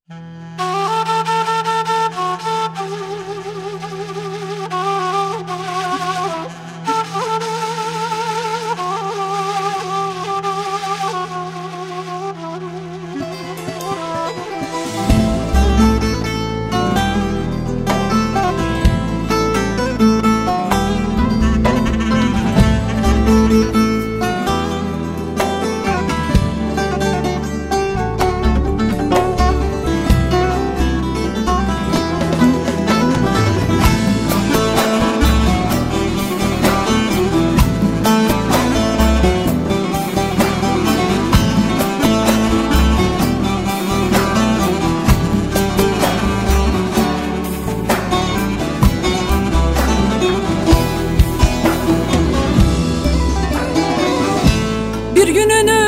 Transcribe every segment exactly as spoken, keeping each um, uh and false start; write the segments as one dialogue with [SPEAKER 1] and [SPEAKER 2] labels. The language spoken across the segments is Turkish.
[SPEAKER 1] Bir gününü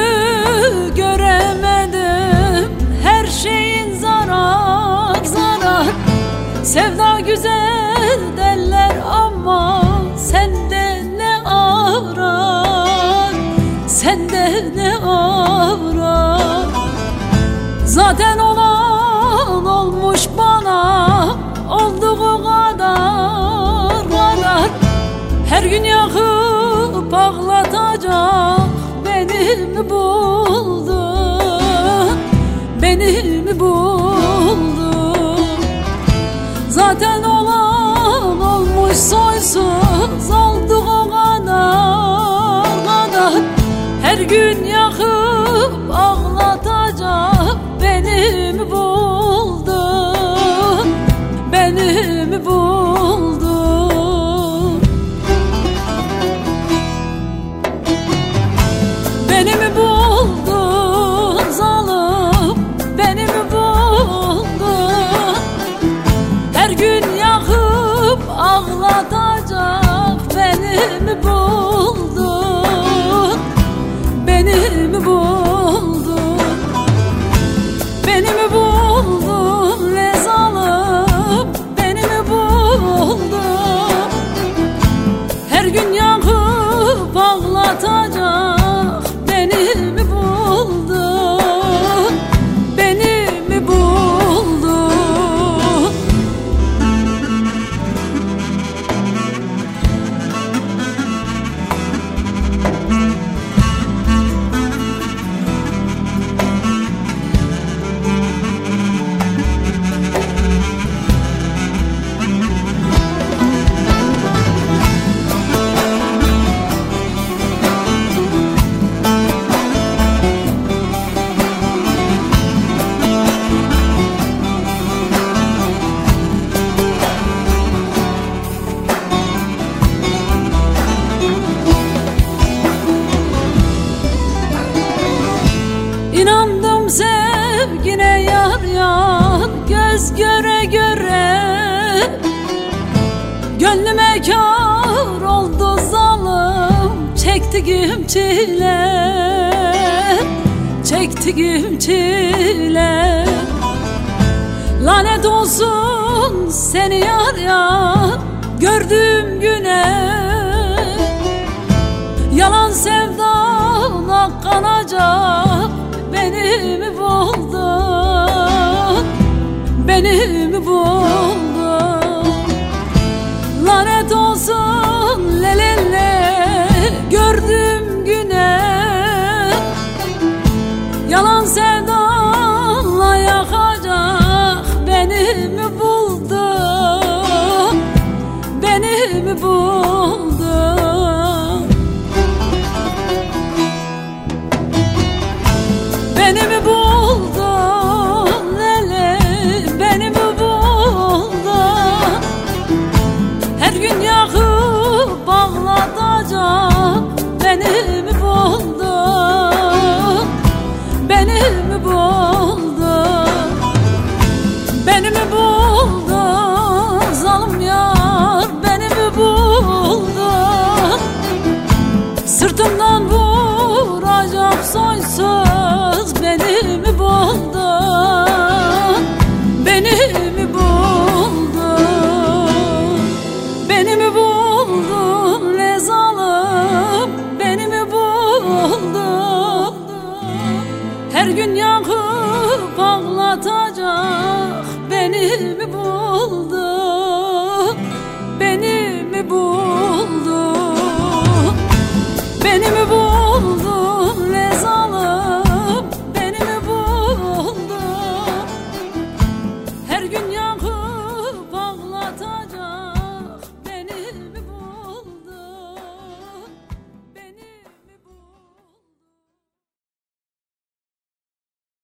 [SPEAKER 1] göremedim, her şeyin zarar zarar. Sevda güzel derler ama sende ne arar, sende ne arar. Zaten olan olmuş bana, olduğu kadar kadar. Her gün yakıp ağlatacak beni mi buldun, beni mi buldun? Zaten olan olmuş soysuz, olduğu kadar kadar. Her gün yakıp ağlatacak beni mi buldun, beni mi buldun? Beni mi buldun zalim, beni mi buldun? Her gün yakıp ağlatacak beni mi buldun, beni mi buldun? Beni mi buldun le zalim, beni mi buldun? Her gün yakıp ağlatacak beni mi buldun, beni mi buldun? İnandım sevgine yar yar, göz göre göre. Gönlüme kâr oldu zalim, çektiğim çile, çektiğim çile. Lanet olsun seni yar yar, gördüğüm güne. Yalan sevdana kanacak beni mi buldun, beni